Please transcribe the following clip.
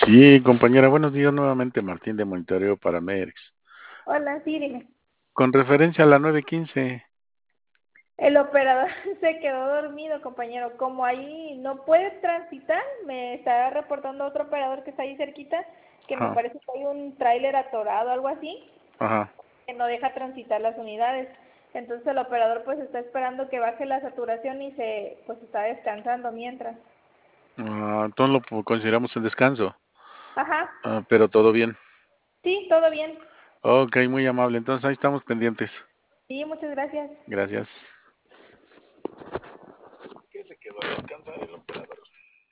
Sí, compañera, buenos días nuevamente, Martín de Monitoreo para MERX. Hola, sí, dime. Con referencia a la 915. El operador se quedó dormido, compañero. Como ahí no puede transitar, me está reportando otro operador que está ahí cerquita, que me Ajá, parece que hay un tráiler atorado, algo así, ajá. que no deja transitar las unidades. Entonces el operador pues está esperando que baje la saturación y pues está descansando mientras. Entonces consideramos el descanso. Ajá, Pero todo bien. sí, todo bien. Ok, muy amable. Entonces ahí estamos pendientes. Sí, muchas gracias. Gracias. ¿Qué se quedó a descansar el operador?